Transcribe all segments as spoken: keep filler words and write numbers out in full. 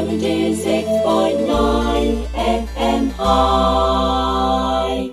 セブンティーシックスポイントナイン エフエム High。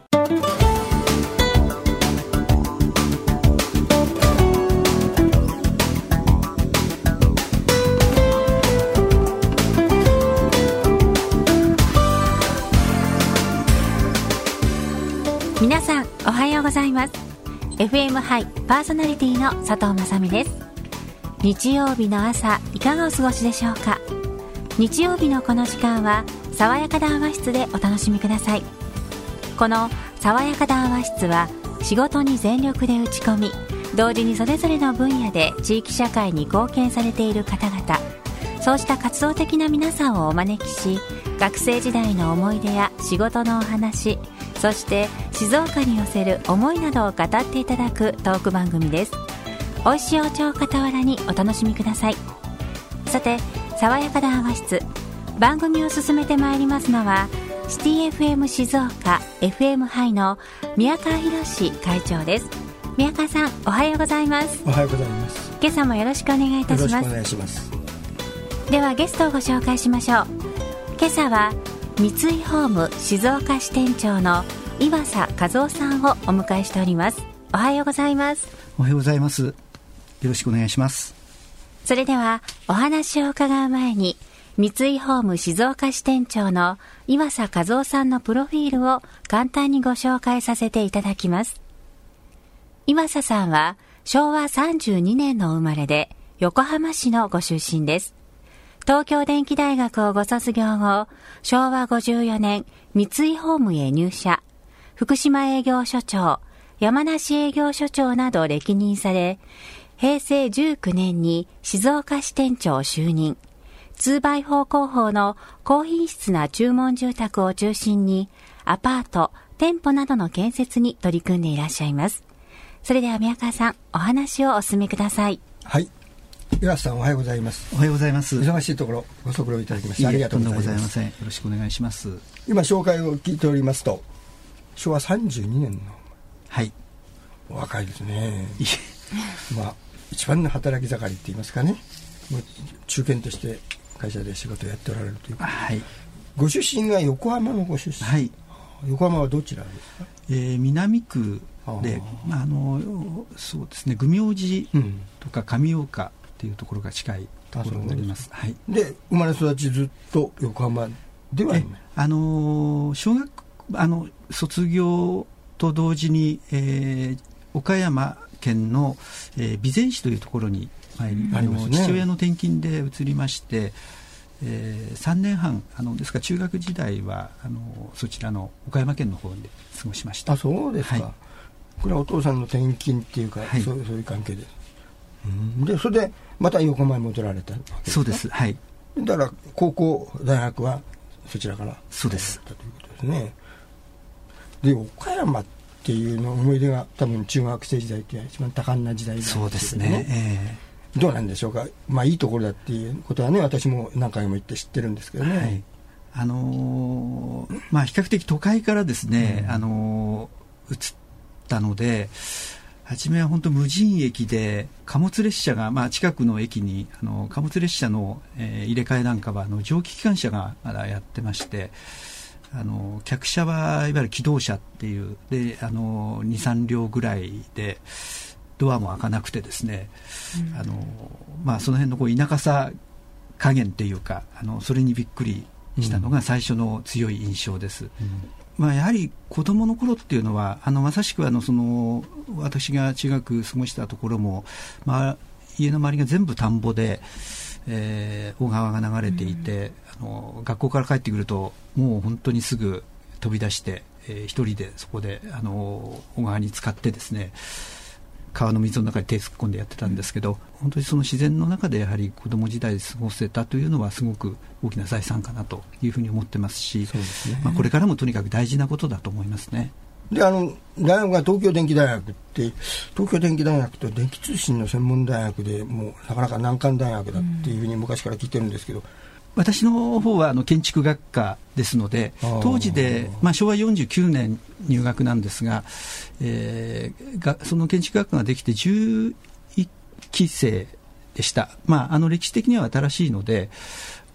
皆さんおはようございます。 エフエム ハイパーソナリティの佐藤雅美です。日曜日の朝いかがお過ごしでしょうか。日曜日のこの時間は爽やか談話室でお楽しみください。この爽やか談話室は仕事に全力で打ち込み、同時にそれぞれの分野で地域社会に貢献されている方々、そうした活動的な皆さんをお招きし、学生時代の思い出や仕事のお話、そして静岡に寄せる思いなどを語っていただくトーク番組です。美味しいお茶を傍らにお楽しみください。さて、爽やか談話室、番組を進めてまいりますのはシティ エフエム 静岡 エフエム ハイの宮川博会長です。宮川さん、おはようございます。 おはようございます。 今朝もよろしくお願いいたします。 よろしくお願いします。 ではゲストをご紹介しましょう。今朝は三井ホーム静岡支店長の岩佐和夫さんをお迎えしております。おはようございます。 おはようございます。よろしくお願いします。 それではお話を伺う前に、三井ホーム静岡支店長の岩佐和夫さんのプロフィールを簡単にご紹介させていただきます。岩佐さんはしょうわさんじゅうにねんの生まれで、横浜市のご出身です。東京電機大学をご卒業後、しょうわごじゅうよねん三井ホームへ入社、福島営業所長、山梨営業所長など歴任され、へいせいじゅうきゅうねんに静岡支店長就任。にバイフォー工法の高品質な注文住宅を中心にアパート、店舗などの建設に取り組んでいらっしゃいます。それでは宮川さん、お話をお進めください。 はい、岩瀬さん、おはようございます。 おはようございます。 忙しいところご足労いただきましてありがとうございます。 とんでもございません。よろしくお願いします。 今紹介を聞いておりますと、しょうわさんじゅうにねんの、 はい、 お若いですね。まあ一番の働き盛りって言いますかね、もう中堅として会社で仕事をやっておられるということで、はい、ご出身が横浜のご出身、はい、横浜はどちらですか。 えー、南区で、あ、まあ、あのそうですね、愚明寺とか上岡っていうところが近いところになります。はい、 で生まれ育ちずっと横浜ではない。 あの小学あの卒業と同時に、えー、岡山県の、えー、備前市というところに、あの、ね、父親の転勤で移りまして、えー、さんねんはん、あのですから中学時代はあのそちらの岡山県の方で過ごしました。 あ、そうですか。はい、これはお父さんの転勤っていうか、はい、そう、そういう関係で、うん、でそれでまた横浜に戻られたわけですか。 そうです。はい。 だから高校大学はそちらからそうですということですね。で岡山っていうの思い出が多分中学生時代って一番多感な時代なんですけど、ね、そうですね、えー、どうなんでしょうか。まあいいところだっていうことはね、私も何回も言って知ってるんですけどね、はい、 あのー、まあ比較的都会からですね、うん、あのー、移ったので、初めは本当無人駅で貨物列車が、まあ、近くの駅にあの貨物列車の、えー、入れ替えなんかはあの蒸気機関車がまだやってまして、あの客車はいわゆる気動車っていうで、あのにさんりょうぐらいでドアも開かなくてですね、うん、あのまあ、その辺のこう田舎さ加減っていうか、あのそれにびっくりしたのが最初の強い印象です。うんうん、まあ、やはり子どもの頃っていうのはあのまさしくあのその私が中学過ごしたところも、まあ、家の周りが全部田んぼで、えー、小川が流れていて、うん、あの学校から帰ってくるともう本当にすぐ飛び出して、えー、一人でそこであの小川に浸かってですね、川の水の中に手突っ込んでやってたんですけど、うん、本当にその自然の中でやはり子ども時代過ごせたというのはすごく大きな財産かなというふうに思ってますし、そうですね、まあ、これからもとにかく大事なことだと思いますね。 であの大学が東京電機大学って、東京電機大学と電気通信の専門大学でもうなかなか難関大学だっていうふうに昔から聞いてるんですけど、うん、 私の方はあの建築学科ですので、当時で、まあ、しょうわよんじゅうきゅうねん入学なんですが、えー、がその建築学科ができてじゅういっきせいでした。まあ、あの歴史的には新しいので、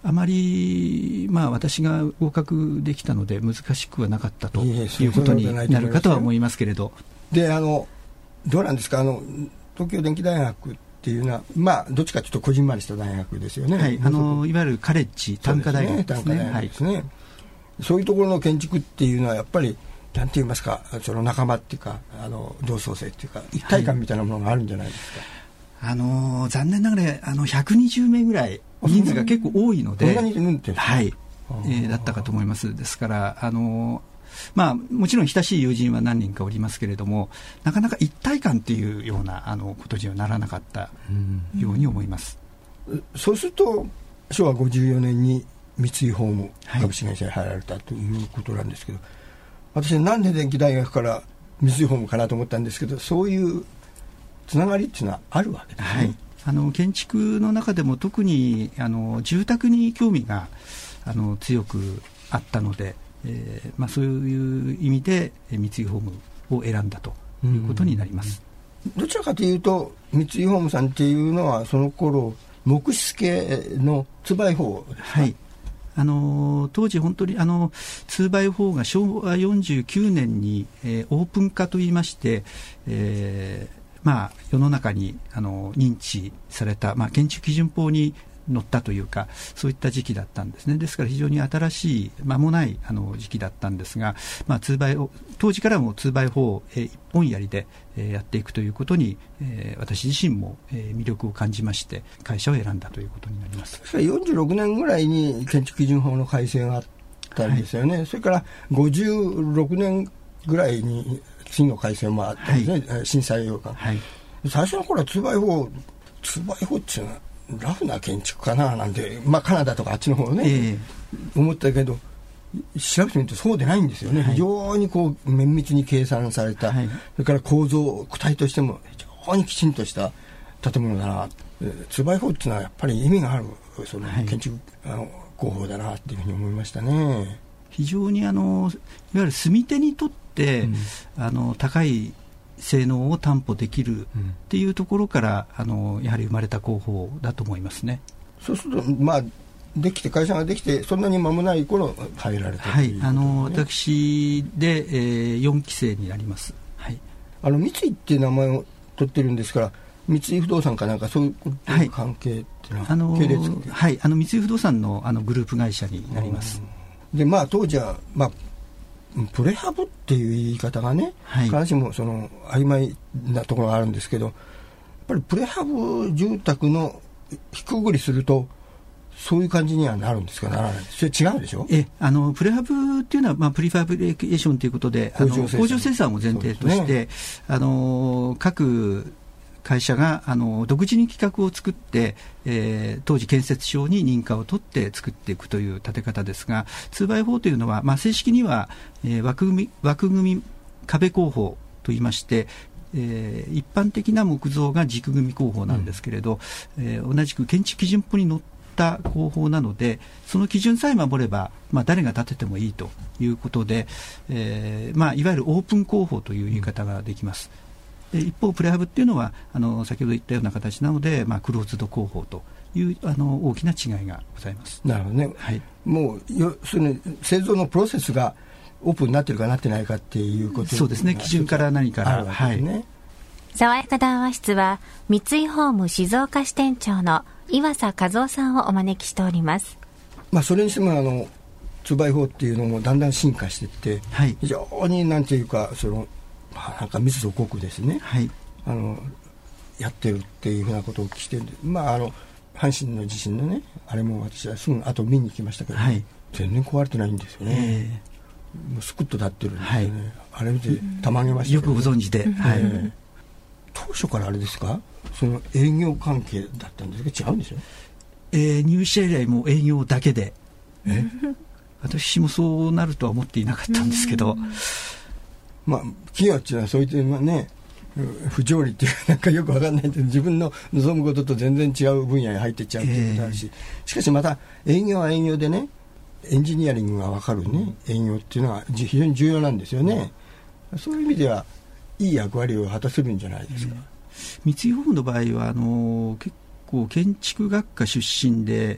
あまり、まあ、私が合格できたので難しくはなかったということになるかとは思いますけれど。 で、あのどうなんですか、あの東京電機大学っていうのは、まあ、どっちかというとこじんまりした大学ですよね。 はい、あのいわゆるカレッジ、短科大学ですね。 短科大学ですね、はい、そういうところの建築っていうのはやっぱりなんて言いますか、その仲間っていうか、あの同窓生っていうか一体感みたいなものがあるんじゃないですか。はい、あの残念ながらあのひゃくにじゅうめいぐらい人数が結構多いので、 こんなにいるんですか。 はい、えー、だったかと思います。ですからあのまあ、もちろん親しい友人は何人かおりますけれども、なかなか一体感というようなあのことにはならなかったように思います。 うん、そうするとしょうわごじゅうよねんに三井ホーム株式会社に入られたということなんですけど、はい、私はなんで電機大学から三井ホームかなと思ったんですけど、そういうつながりっていうのはあるわけですね。はい、 あの建築の中でも特にあの住宅に興味があの強くあったので、えーまあ、そういう意味で三井ホームを選んだということになります。 うん、どちらかというと三井ホームさんっていうのはその頃木質系のツーバイフォーですか。はい、 あの当時本当にあのツーバイフォーがしょうわよんじゅうきゅうねんに、えー、オープン化といいまして、えーまあ、世の中にあの認知された、まあ、建築基準法に乗ったというか、そういった時期だったんですね。ですから非常に新しい間もないあの時期だったんですが、まあ、ツーバイ当時からもツーバイフォー、えー、一本槍で、えー、やっていくということに、えー、私自身も、えー、魅力を感じまして会社を選んだということになります。 よんじゅうろくねんぐらいに建築基準法の改正があったんですよね。はい、それからごじゅうろくねんぐらいに次の改正もあったんですね。はい、震災予感、はい、最初の頃はツーバイフォー、ツーバイフォーっていうのはラフな建築かななんて、まあ、カナダとかあっちの方ね、えー、思ったけど調べてみるとそうでないんですよね。はい、非常にこう綿密に計算された、はい、それから構造躯体としても非常にきちんとした建物だな。ツーバイフォーっていうのはやっぱり意味があるその建築、はい、あの工法だなっていうふうに思いましたね。 非常にあのいわゆる住み手にとって、うん、あの高い性能を担保できるっていうところから、うん、あのやはり生まれた工法だと思いますね。 そうすると、まあ、できて会社ができてそんなに間もない頃入られたということですね。 はい、あの私で、えー、よんきせいになります。はい、 あの三井っていう名前を取ってるんですから三井不動産かなんかそういう関係っていうのは、はい、あのーはい、あの三井不動産 の, あのグループ会社になります。 で、まあ、当時は、まあプレハブっていう言い方がね、はい、必ずしもその曖昧なところがあるんですけど、やっぱりプレハブ住宅のひくぐりするとそういう感じにはなるんですか、ならない。それ違うでしょ。 えあのプレハブっていうのは、まあ、プリファブリケーションということで工場生産、生産を前提として、ね、あの各会社があの独自に企画を作って、えー、当時建設省に認可を取って作っていくという建て方ですが、 ツーバイフォー というのは、まあ、正式には、えー、枠組み、枠組み壁工法といいまして、えー、一般的な木造が軸組み工法なんですけれど、うんえー、同じく建築基準法にのった工法なので、その基準さえ守れば、まあ、誰が建ててもいいということで、えーまあ、いわゆるオープン工法という言い方ができます。で一方プレハブっていうのはあの先ほど言ったような形なので、まあ、クローズド工法というあの大きな違いがございます。 なるほどね。はい、もう要するに製造のプロセスがオープンになってるかなってないかっていうこと。 そうですね。基準から何からあるわけですね。はい、 爽やか談話室は三井ホーム静岡支店長の岩佐和夫さんをお招きしております。 まあ、それにしてもあの ツーバイフォー っていうのもだんだん進化していって、はい、非常になんていうかそのまあ、なんか密度濃くですね、はい、あのやってるっていうふうなことを聞いてるんで、まあ、あの阪神の地震のねあれも私はすぐ後見に行きましたけど、はい、全然壊れてないんですよね。えー、もうスクッと立ってるんですよね。はい、あれ見てたまげましたけど、 ね、よくご存知で、はいえー、 当初からあれですか、その営業関係だったんですけど違うんですよ。 えー、入社以来も営業だけで、え私もそうなるとは思っていなかったんですけど、 まあ、企業っていうのはそういったね不条理っていうかなんかよく分かんないけど自分の望むことと全然違う分野に入っていっちゃうっていうことあるし、えー、しかしまた営業は営業でねエンジニアリングが分かるね営業っていうのは非常に重要なんですよね。そういう意味ではいい役割を果たせるんじゃないですか。 えー、三井ホームの場合はあの結構建築学科出身で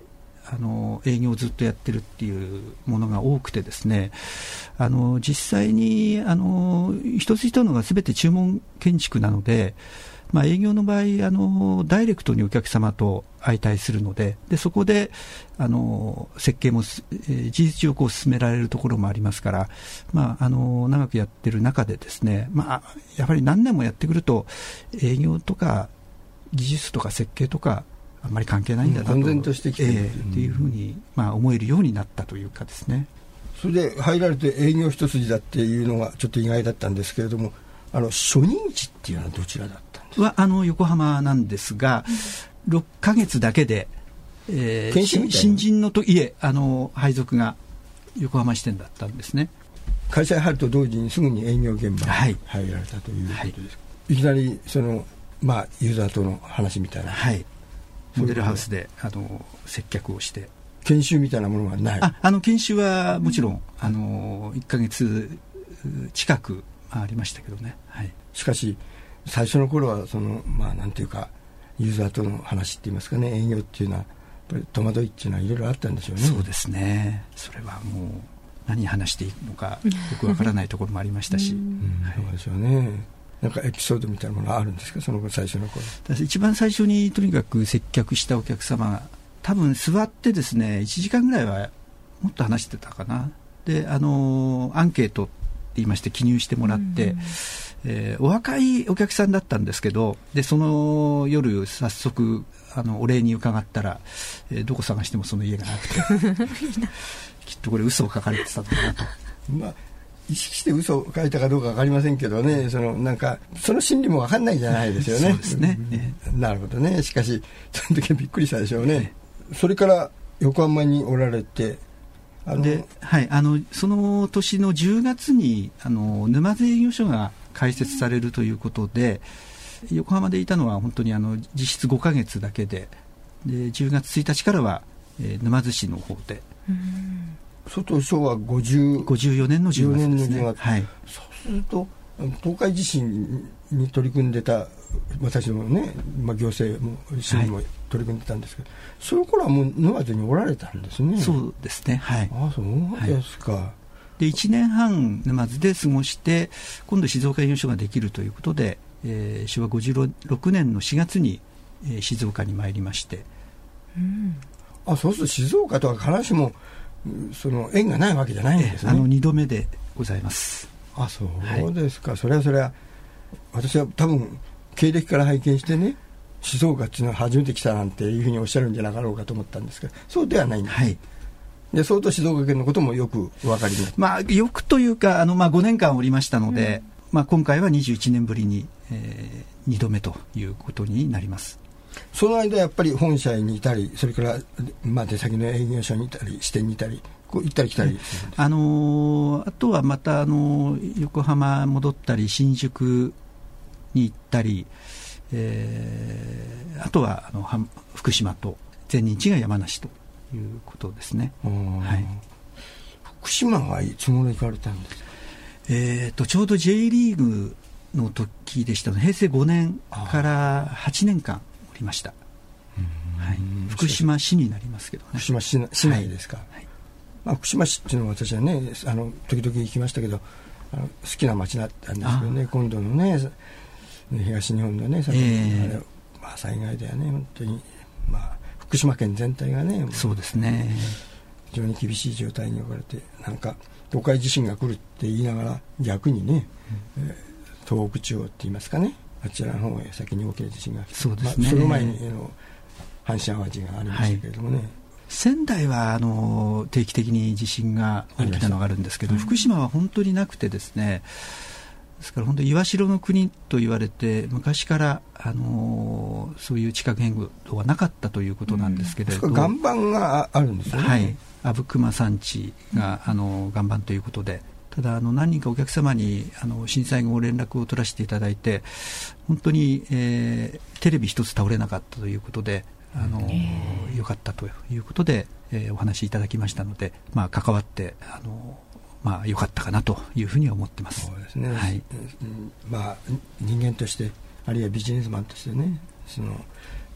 あの営業をずっとやってるっていうものが多くてですね、あの実際にあの一つ一つのが全て注文建築なので、まあ、営業の場合あのダイレクトにお客様と相対するので、でそこであの設計も、えー、事実上こう進められるところもありますから、まあ、あの長くやってる中でですね、まあ、やはり何年もやってくると営業とか技術とか設計とかあんまり関係ないんだなと、 完全としてきてる、 えー、っていうふうに、まあ、思えるようになったというかですね。 それで入られて営業一筋だっていうのがちょっと意外だったんですけれども、あの初任地っていうのはどちらだったんですか？ はあの横浜なんですが、ろっかげつだけで、えー、新人のといえあの配属が横浜支店だったんですね。 会社に入ると同時にすぐに営業現場に入られたということです、はい、いきなりその、まあ、ユーザーとの話みたいな、 はい、モデルハウスであの接客をして研修みたいなものはない？ ああの研修はもちろんあのいっかげつ近くありましたけどね、はい、 しかし最初の頃はその、まあ、なんていうかユーザーとの話って言いますかね、営業っていうのはやっぱり戸惑いっていうのはいろいろあったんでしょうね。 そうですね、それはもう何話していいのかよくわからないところもありましたしうん、 はい、そうでしょうね。なんかエピソードみたいなものはあるんですか、その最初の頃？ 一番最初にとにかく接客したお客様が多分座ってですねいちじかんぐらいはもっと話してたかな。であのアンケートって言いまして記入してもらって、うんえー、お若いお客さんだったんですけど、でその夜早速あのお礼に伺ったら、えー、どこ探してもその家がなくてきっとこれ嘘を書かれてたのかなとまあ意識して嘘を書いたかどうか分かりませんけどね、そのなんかその心理も分かんないじゃないですよね。 そうですね、 うん、なるほどね。しかしその時はびっくりしたでしょうね。それから横浜におられて、あので、はい、あのその年のじゅうがつにあの沼津営業所が開設されるということで、横浜でいたのは本当にあの実質ごかげつだけで、でじゅうがつついたちからは、えー、沼津市の方で、 うん外昭和ごじゅう、 ごじゅうよねんのじゅうがつですね。はい、 そうすると東海地震に取り組んでた私もね、まあ、行政も市民も取り組んでたんですけど、はい、その頃はもう沼津におられたんですね。 そうですね、はい、 ああそうですか、はい、 でいちねんはん沼津で過ごして今度静岡営業所ができるということで、えー、しょわごじゅうろくねんのしがつに、えー、静岡に参りまして、 うん、あそうすると静岡とは必ずしもその縁がないわけじゃないんですね。 あのにどめでございます。 あそうですか、はい、それはそれは私は多分経歴から拝見してね、静岡っていうのは初めて来たなんていうふうにおっしゃるんじゃなかろうかと思ったんですけど、そうではないんです、はい、で相当静岡県のこともよくお分かりになって、 まあ、よくというかあの、まあ、ごねんかんおりましたので、うんまあ、今回はにじゅういちねんぶりに、えー、にどめということになります。 その間やっぱり本社にいたり、それから、まあ、出先の営業所にいたり支店にいたりこう行ったり来たりするんです、 あのー、あとはまた、あのー、横浜戻ったり新宿に行ったり、えー、あとはあの福島と前日が山梨ということですね、はい、 福島はいつ頃行かれたんですか？ えー、とちょうど J リーグの時でしたので、平成ごねんからはちねんかんおりました、はい、福島市になりますけどね。 福島 市, 市内ですか、 はいはいまあ、福島市っていうのは私はねあの時々行きましたけど、あの好きな町だったんですけどね、今度のね東日本のね、えー、あれまあ、災害ではね本当に、まあ、福島県全体がねそうですね非常に厳しい状態に置かれて、なんか東海地震が来るって言いながら逆にね、うんえー、東北地方って言いますかね、あちらの方へ先に大きな地震が来て、 そうですね、 まあ、その前にあの阪神淡路がありましたけれどもね、はい、 仙台はあの定期的に地震が大きなのがあるんですけど、福島は本当になくてですね、ですから本当に岩城の国と言われて昔からあのそういう地殻変動はなかったということなんですけれど、 うん、岩盤があるんですよね。 はい、阿武隈山地があの岩盤ということで、ただあの何人かお客様にあの震災後連絡を取らせていただいて、本当に、えー、テレビ一つ倒れなかったということで、あのよかったということで、えー、お話しいただきましたので、まあ、関わってあの、まあ、よかったかなというふうには思ってます。 そうですね、 はい、 まあ、人間としてあるいはビジネスマンとしてね、その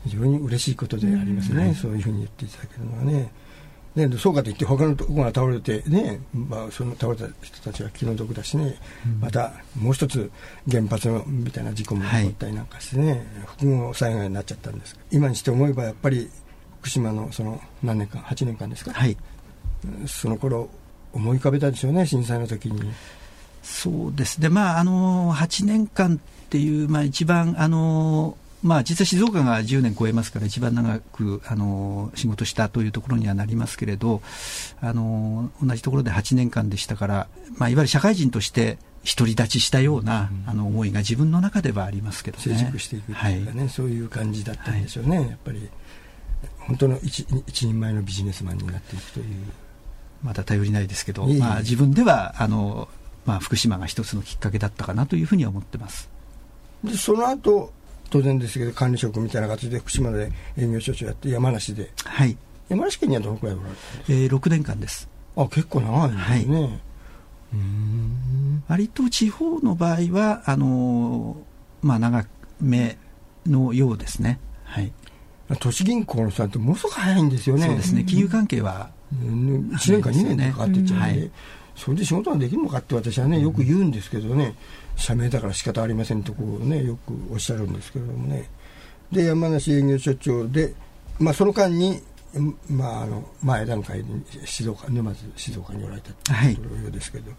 非常に嬉しいことでありますね、うん、そういうふうに言っていただけるのはね。でそうかといって他のところが倒れてね、まあ、その倒れた人たちは気の毒だしね、うん、またもう一つ原発のみたいな事故も起こったりなんかしてね、はい、複合災害になっちゃったんです。今にして思えばやっぱり福島のその何年間はちねんかんですか、はい、その頃思い浮かべたでしょうね、震災の時に。 そうですね、まあ、あのはちねんかんっていう、まあ、一番あのまあ、実は静岡がじゅうねん超えますから一番長くあの仕事したというところにはなりますけれど、あの同じところではちねんかんでしたから、まあ、いわゆる社会人として独り立ちしたような、うん、あの思いが自分の中ではありますけどね。 成熟していくというかね、はい、そういう感じだったんでしょうね、はい、やっぱり本当の 一, 一人前のビジネスマンになっていくという。まだ頼りないですけど、いえいえ、まあ、自分ではあの、まあ、福島が一つのきっかけだったかなというふうには思ってます。 でその後当然ですけど管理職みたいな形で福島で営業所長やって山梨で、はい、山梨県にはどのくらいおられたんですか？ えー、ろくねんかんです。 あ、結構長いんですね、はい、 うーん、割と地方の場合はあのーまあ、長めのようですね、はい、 都市銀行の人ってものすごく早いんですよね。 そうですね、金融関係は、 うん、いちねんかにねんでかかってっちゃうんで、はい、それで仕事ができるのかって私はねよく言うんですけどね、社名だから仕方ありませんとこう、ね、よくおっしゃるんですけれどもね。で山梨営業所長で、まあ、その間に、まあ、あの前段階に静岡沼津静岡におられたということですけど、はい、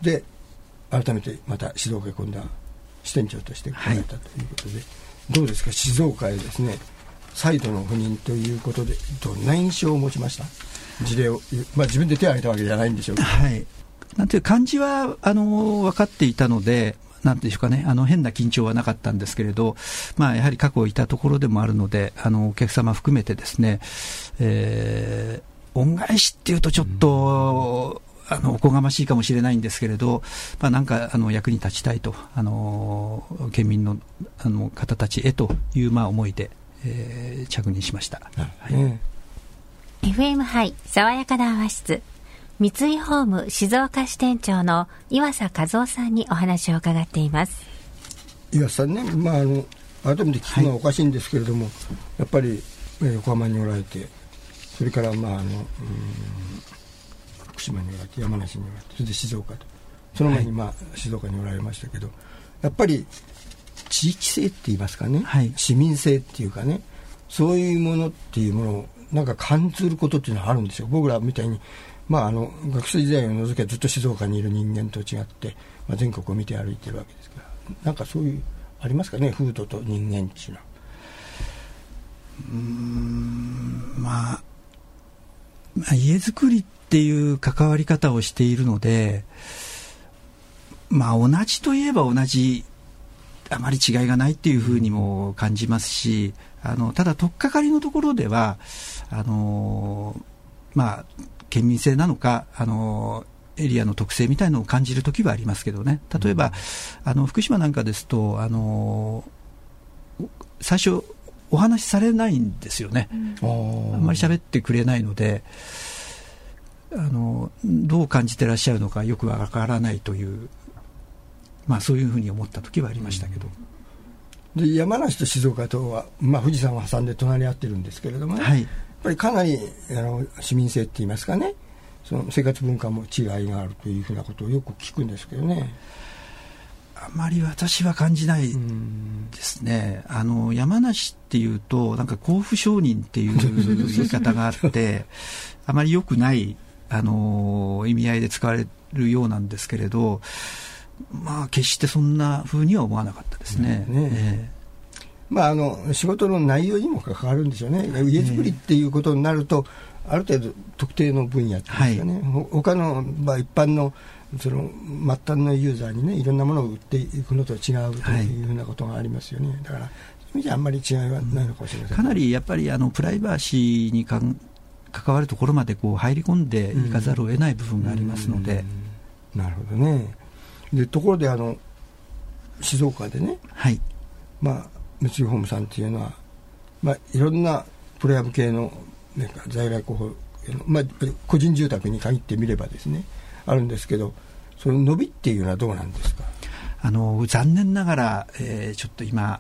で改めてまた静岡へ今度は支店長として来られたということで、はい、どうですか静岡へですね再度の赴任ということでどんな印象を持ちました？事例を、まあ、自分で手を挙げたわけじゃないんでしょうけど、 はい、なんていう感じはあの分かっていたので、なんていうかね、あの変な緊張はなかったんですけれど、まあ、やはり過去いたところでもあるので、あのお客様含めてですね、えー、恩返しっていうとちょっと、うん、あのおこがましいかもしれないんですけれど、まあ、なんかあの役に立ちたいと、あの県民 の, あの方たちへという、まあ、思いで、えー、着任しました、はい、うん、 エフエム ハイ爽やか談話室、三井ホーム静岡支店長の岩佐和夫さんにお話を伺っています。 岩佐さんね、まあ、あの改めて聞くのはおかしいんですけれども、はい、やっぱり横浜におられて、それから、まあ、あのうん福島におられて、山梨におられて、それで静岡と、その前に、まあはい、静岡におられましたけど、やっぱり地域性って言いますかね、はい、市民性っていうかね、そういうものっていうものをなんか感じることっていうのはあるんですよ。僕らみたいに、まあ、あの学生時代を除けばずっと静岡にいる人間と違って、まあ、全国を見て歩いてるわけですから、なんかそういうありますかね、風土と人間っていうのは。 うーん、まあ、まあ、家づくりっていう関わり方をしているので、まあ、同じといえば同じ、あまり違いがないっていうふうにも感じますし、あのただ取っかかりのところではあの、まあ、県民性なのか、あのエリアの特性みたいなのを感じるときはありますけどね。例えば、うん、あの福島なんかですと、あの最初お話しされないんですよね、うん、あんまり喋ってくれないので、あのどう感じてらっしゃるのかよくわからないという、まあ、そういうふうに思ったときはありましたけど、 うん、で山梨と静岡とは、まあ、富士山を挟んで隣り合ってるんですけれどもね、はい、やっぱりかなりあの市民性って言いますかね、その生活文化も違いがあるというふうなことをよく聞くんですけどね。 あまり私は感じないですね。あの山梨っていうとなんか甲府商人っていう言い方があってあまり良くないあの意味合いで使われるようなんですけれど、まあ決してそんな風には思わなかったですね。うんねえーまあ、あの仕事の内容にも関わるんでしょうね。家づくりっていうことになると、えー、ある程度特定の分野っていうんですかね、はい、他の、まあ、一般のその末端のユーザーにねいろんなものを売っていくのと違うというふうなことがありますよね、はい、だからそういう意味じゃあんまり違いはないのかもしれません、 うん、かなりやっぱりあのプライバシーにかん関わるところまでこう入り込んでいかざるを得ない部分がありますので、うんうん、なるほどね。でところであの静岡でね、はい、まあ三井ホームさんっていうのは、まあ、いろんなプロヤブ系のなんか在来候補、まあ、個人住宅に限ってみればですねあるんですけど、その伸びっていうのはどうなんですか。 あの残念ながら、えー、ちょっと今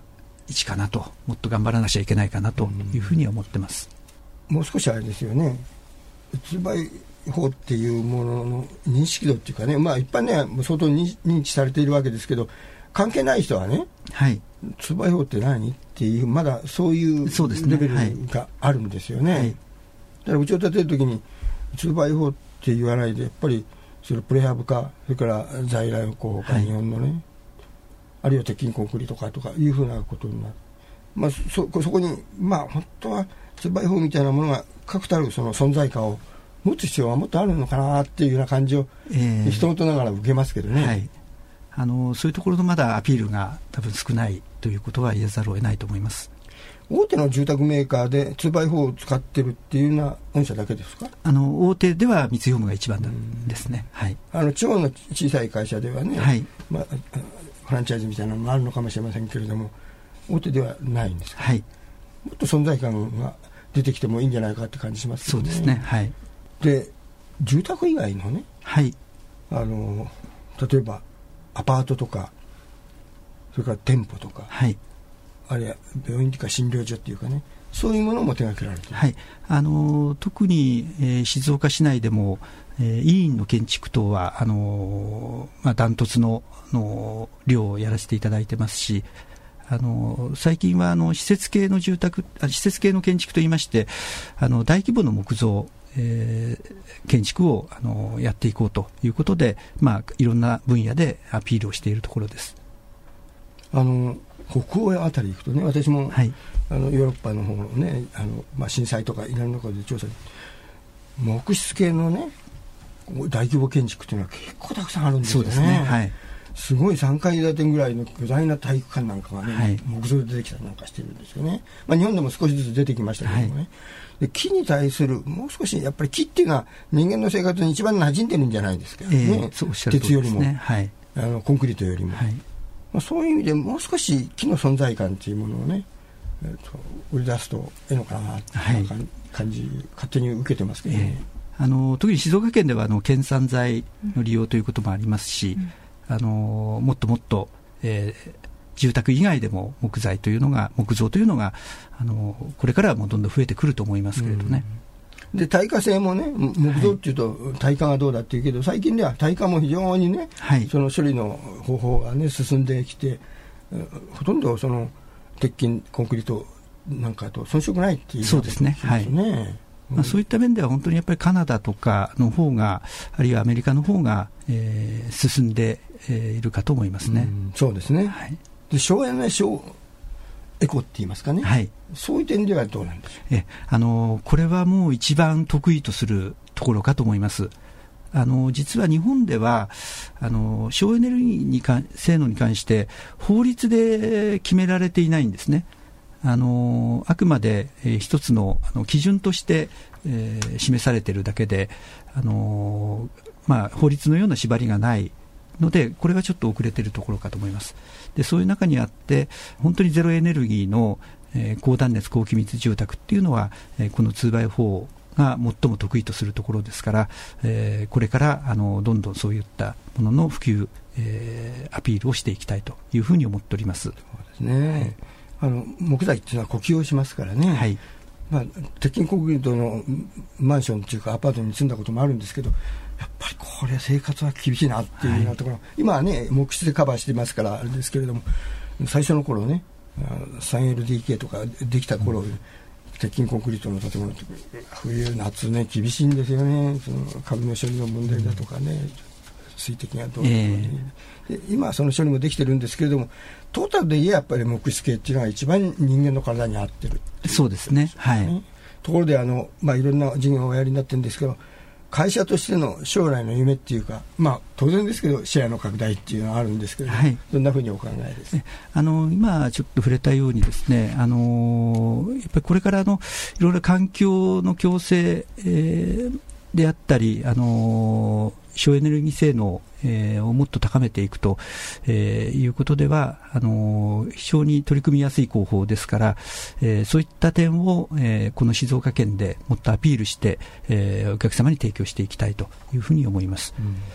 位置かなと、もっと頑張らなきゃいけないかなというふうに思ってます。 うん、もう少しあれですよね、鬱売法っていうものの認識度っていうかね、まあ一般には相当に認知されているわけですけど、関係ない人はね、 はい、 鬱売法って何っていう、まだそういうレベルがあるんですよね。はい、だからうちを建てるときに鬱売法って言わないで、やっぱりそれプレハブ化、それから在来工法化、はい、日本のね、あるいは鉄筋コンクリート化とかいうふうなことになる。まあ、そ, そこに、まあ、本当は鬱売法みたいなものが確たるその存在感を持つ必要はもっとあるのかなっていうような感じを、えー、人事ながら受けますけどね。はい、 あのそういうところのまだアピールが多分少ないということは言わざるを得ないと思います。 大手の住宅メーカーで鬱売法を使ってるっていうような御社だけですか？ あの大手では三井ホームが一番ですね。はい、あの地方の小さい会社ではね、はい、まあ、フランチャイズみたいなのもあるのかもしれませんけれども、大手ではないんですか？はい、もっと存在感が出てきてもいいんじゃないかって感じしますよね。 そうですね。はい、 で住宅以外のね、 はい、 あの例えばアパートとか、それから店舗とか、 はい、 あるいは病院とか診療所っていうかね、そういうものも手掛けられている。 はい、あの特に、えー、静岡市内でも、えー、医院の建築等はあの、まあ、ダントツのの量をやらせていただいてますし、あの最近はあの施設系の住宅、施設系の建築といいまして、あの大規模の木造、えー、建築をあのやっていこうということで、まあ、いろんな分野でアピールをしているところです。 あの北欧あたり行くとね、私も、はい、あのヨーロッパの方のね、あの、まあ、震災とかいろんなことで調査で木質系のね大規模建築というのは結構たくさんあるんですよね。 そうですね。はい、 すごいさんかい建てぐらいの巨大な体育館なんかがね、はい、木造で出てきたりなんかしてるんですよね。まあ、日本でも少しずつ出てきましたけどもね、はい、で木に対するもう少しやっぱり木っていうのは人間の生活に一番馴染んでるんじゃないですかね。えー、そうおっしゃる通りですね。鉄よりも、はい、あのコンクリートよりも、はい、まあ、そういう意味でもう少し木の存在感というものをね、えー、と売り出すといいのかなという感じ、はい、勝手に受けてますけどね。えーあの特に静岡県ではあの県産材の利用ということもありますし、うん、あのもっともっと、えー、住宅以外でも木材というのが木造というのがあのこれからはもうどんどん増えてくると思いますけれどね。 うん、で耐火性もね、木造っていうと耐火がどうだっていうけど、はい、最近では耐火も非常にね、はい、その処理の方法がね進んできて、ほとんどその鉄筋コンクリートなんかと遜色ないっていう、 そうですね。はい、まあ、そういった面では本当にやっぱりカナダとかの方が、あるいはアメリカの方が、えー、進んで、えー、いるかと思いますね。うん、 そうですね。はい、で省エネ省エコって言いますかね、はい、そういう点ではどうなんでしょう。 えあのこれはもう一番得意とするところかと思います。あの実は日本ではあの省エネルギーにか性能に関して法律で決められていないんですね。あのあくまで、えー、一つの、あの基準として、えー、示されているだけで、あのまあ、法律のような縛りがないので、これはちょっと遅れているところかと思います。でそういう中にあって本当にゼロエネルギーの、えー、高断熱高気密住宅っていうのは、えー、この ツーバイフォー が最も得意とするところですから、えー、これからあのどんどんそういったものの普及、えー、アピールをしていきたいというふうに思っております。そうですね。はい、あの木材っていうのは呼吸をしますからね、はい、まあ、鉄筋コンクリートのマンションというかアパートに住んだこともあるんですけど、やっぱりこれ生活は厳しいなっていうようなところ、はい、今はね木質でカバーしてますからあれですけれども、最初の頃ね スリーエルディーケー とかできた頃、うん、鉄筋コンクリートの建物って冬夏ね厳しいんですよね。そのカビの処理の問題だとかね、うん、水滴がどうとか、ね、えー、で今はその処理もできてるんですけれども、トータルで言えばやっぱり木質系っていうのが一番人間の体に合ってるっていう、 そうですね。はい。 ところであの、まあ、いろんな事業をおやりになってるんですけど、会社としての将来の夢っていうか、まあ、当然ですけどシェアの拡大っていうのはあるんですけど、はい、どんなふうにお考えです。 あの今ちょっと触れたようにですね、あのやっぱりこれからのいろいろ環境の共生、えー、であったり、あの省エネルギー性能、えー、をもっと高めていくと、えー、いうことではあのー、非常に取り組みやすい工法ですから、えー、そういった点を、えー、この静岡県でもっとアピールして、えー、お客様に提供していきたいというふうに思います。うん、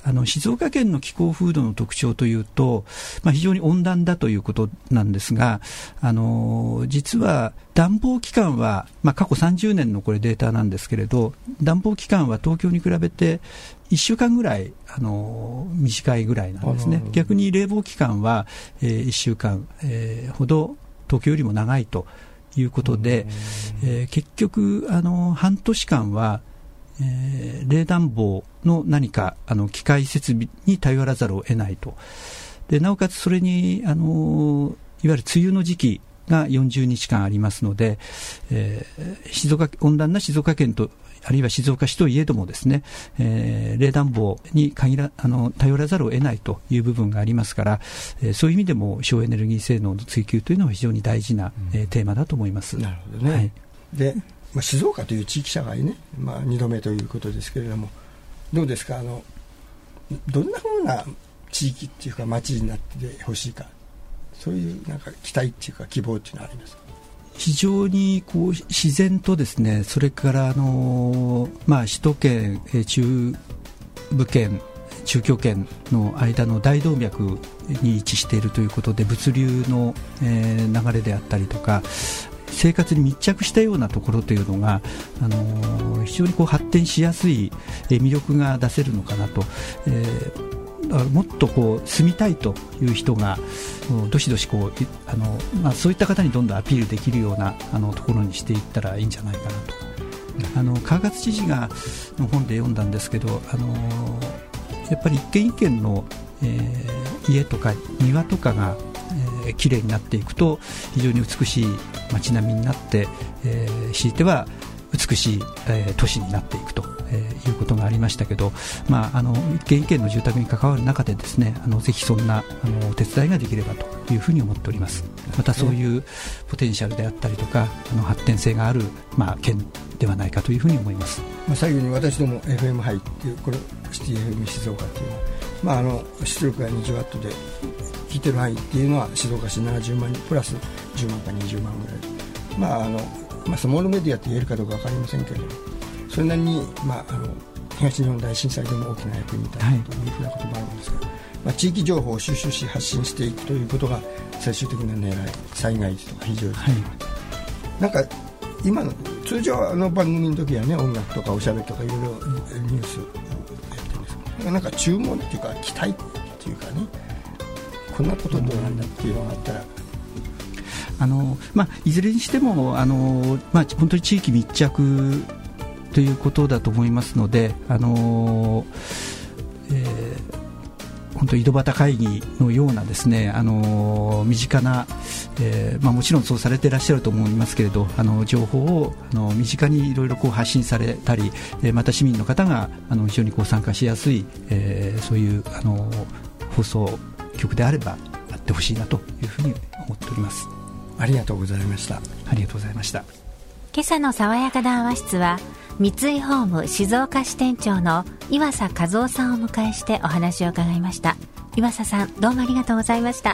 あの静岡県の気候風土の特徴というと、まあ、非常に温暖だということなんですが、あの実は暖房期間は、まあ、過去さんじゅうねんのこれデータなんですけれど、暖房期間は東京に比べていっしゅうかんぐらいあの短いぐらいなんですね。逆に冷房期間は、えー、いっしゅうかん、えー、ほど東京よりも長いということで、えー、結局あの半年間はえー、冷暖房の何かあの機械設備に頼らざるを得ないと。でなおかつそれにあのいわゆる梅雨の時期がよんじゅうにちかんありますので、えー、静岡温暖な静岡県とあるいは静岡市といえどもですね、えー、冷暖房に限らあの頼らざるを得ないという部分がありますから、えー、そういう意味でも省エネルギー性能の追求というのは非常に大事な、うんえー、テーマだと思います。 なるほどね、 はい、 でまあ、静岡という地域社会ね、まあ、にどめということですけれども、どうですか、あのどんなふうな地域っていうか町になってほしいか、そういうなんか期待っていうか希望っていうのはありますか？ 非常にこう自然とですね、それからあの、まあ、首都圏、中部圏、中京圏の間の大動脈に位置しているということで、物流の、えー、流れであったりとか生活に密着したようなところというのが、あのー、非常にこう発展しやすい、えー、魅力が出せるのかなと、えー、もっとこう住みたいという人がどしどしこうあの、まあ、そういった方にどんどんアピールできるようなあのところにしていったらいいんじゃないかなと。あの川勝知事がの本で読んだんですけど、あのー、やっぱり一軒一軒の、えー、家とか庭とかがえー、きれいになっていくと非常に美しい街並みになって、えー、強いては美しい、えー、都市になっていくと、えー、いうことがありましたけど、まあ、あの一軒一軒の住宅に関わる中でですね、あのぜひそんなあのお手伝いができればというふうに思っております。またそういうポテンシャルであったりとかあの発展性がある、まあ、県ではないかというふうに思います。 まあ、最後に私ども エフエム ハイっていうこれシティ エフエム 静岡っていうのは、まあ、あの出力がにじゅうワットで聞いてる範囲っていうのは静岡市ななじゅうまんプラスじゅうまんかにじゅうまんぐらい、まああのまあ、スモールメディアって言えるかどうか分かりませんけれども、それなりに、まあ、あの東日本大震災でも大きな役に立ったというふうなこともあるんですが、はい、まあ、地域情報を収集し発信していくということが最終的な狙い、災害時とか非常時とか、はい、なんか今の通常あの番組の時はね、音楽とかおしゃべりとかいろいろニュースやってるんですけど、なんか注文っていうか期待っていうかね、こんなことどうなんだっていうのがあったら、 あの、まあ、いずれにしてもあの、まあ、本当に地域密着ということだと思いますので、あの、えー、本当井戸端会議のようなですね、あの身近な、えーまあ、もちろんそうされていらっしゃると思いますけれど、あの情報をあの身近にいろいろこう発信されたり、えー、また市民の方があの非常にこう参加しやすい、えー、そういうあの放送局であればあってほしいなというふうに思っております。 ありがとうございました。 ありがとうございました。 今朝の爽やか談話室は三井ホーム静岡支店長の岩佐和夫さんをお迎えしてお話を伺いました。岩佐さん、どうもありがとうございました。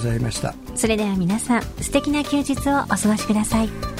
ありがとうございました。 ありがとうございました。 それでは皆さん、素敵な休日をお過ごしください。